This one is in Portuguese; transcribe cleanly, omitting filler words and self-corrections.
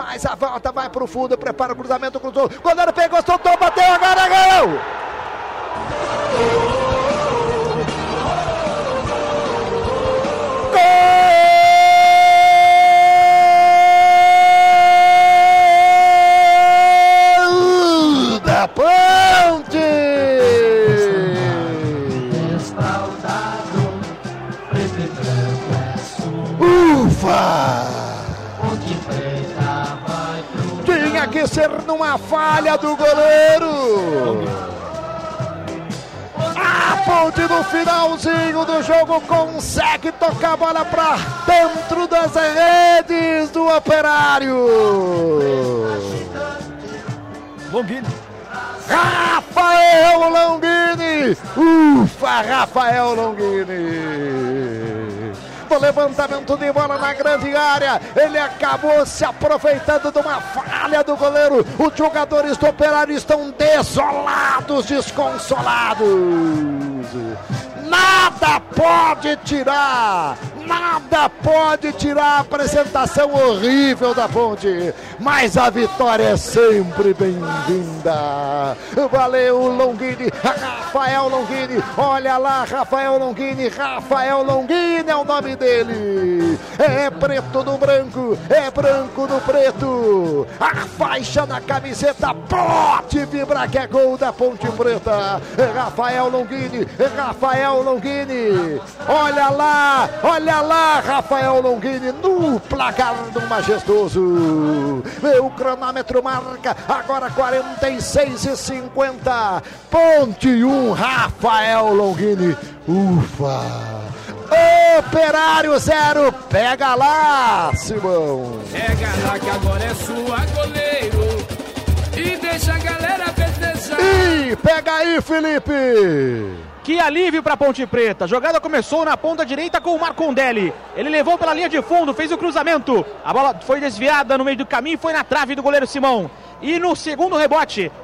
faz a volta, vai pro fundo, prepara o cruzamento, cruzou, o goleiro pegou, soltou, bateu, agora gol! Gol da Ponte! Ufa! Tinha que ser numa falha do goleiro. A Ponte no finalzinho do jogo consegue tocar a bola pra dentro das redes do Operário. Longini. Rafael Longini. Ufa, Rafael Longini. No levantamento de bola na grande área, ele acabou se aproveitando de uma falha do goleiro. Os jogadores do Operário estão desolados, desconsolados. Nada pode tirar a apresentação horrível da Ponte, mas a vitória é sempre bem-vinda. Valeu, Longini, Rafael Longini, olha lá, Rafael Longini é o nome dele. É preto no branco, é branco no preto, a faixa na camiseta pode vibrar que é gol da Ponte Preta. Rafael Longini, olha lá, Rafael Longini no placar do majestoso. O cronômetro marca agora 46:50. Ponte 1, Rafael Longini. Ufa! Operário 0, pega lá, Simão. Pega lá que agora é sua, goleiro. E deixa a galera festejar. E pega aí, Felipe. Que alívio para Ponte Preta. A jogada começou na ponta direita com o Marcondelli. Ele levou pela linha de fundo, fez o cruzamento. A bola foi desviada no meio do caminho e foi na trave do goleiro Simão. E no segundo rebote,